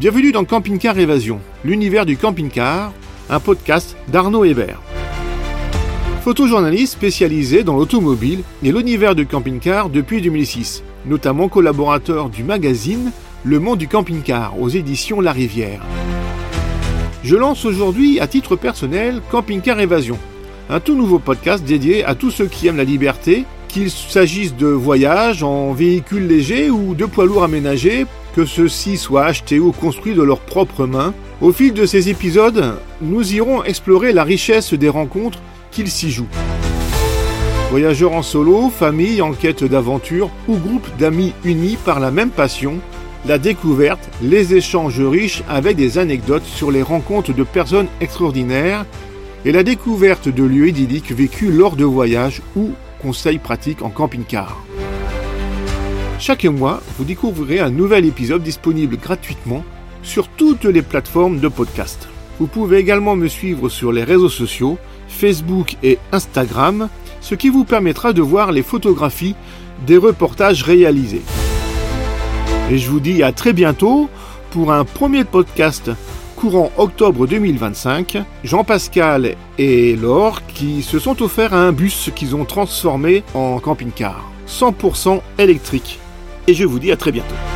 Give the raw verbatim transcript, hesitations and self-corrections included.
Bienvenue dans Camping Car Évasion, l'univers du camping-car, un podcast d'Arnaud Hébert. Photojournaliste spécialisé dans l'automobile et l'univers du camping-car depuis deux mille six, notamment collaborateur du magazine Le Monde du camping-car aux éditions La Rivière. Je lance aujourd'hui à titre personnel Camping Car Évasion, un tout nouveau podcast dédié à tous ceux qui aiment la liberté, qu'il s'agisse de voyages en véhicules légers ou de poids lourds aménagés, que ceux-ci soient achetés ou construits de leurs propres mains. Au fil de ces épisodes, nous irons explorer la richesse des rencontres qu'il s'y joue. Voyageurs en solo, famille en quête d'aventure ou groupe d'amis unis par la même passion, la découverte, les échanges riches avec des anecdotes sur les rencontres de personnes extraordinaires et la découverte de lieux idylliques vécus lors de voyages ou conseils pratiques en camping-car. Chaque mois, vous découvrirez un nouvel épisode disponible gratuitement sur toutes les plateformes de podcast. Vous pouvez également me suivre sur les réseaux sociaux, Facebook et Instagram, ce qui vous permettra de voir les photographies des reportages réalisés. Et je vous dis à très bientôt pour un premier podcast courant octobre deux mille vingt-cinq. Jean-Pascal et Laure qui se sont offerts à un bus qu'ils ont transformé en camping-car, cent pour cent électrique. Et je vous dis à très bientôt.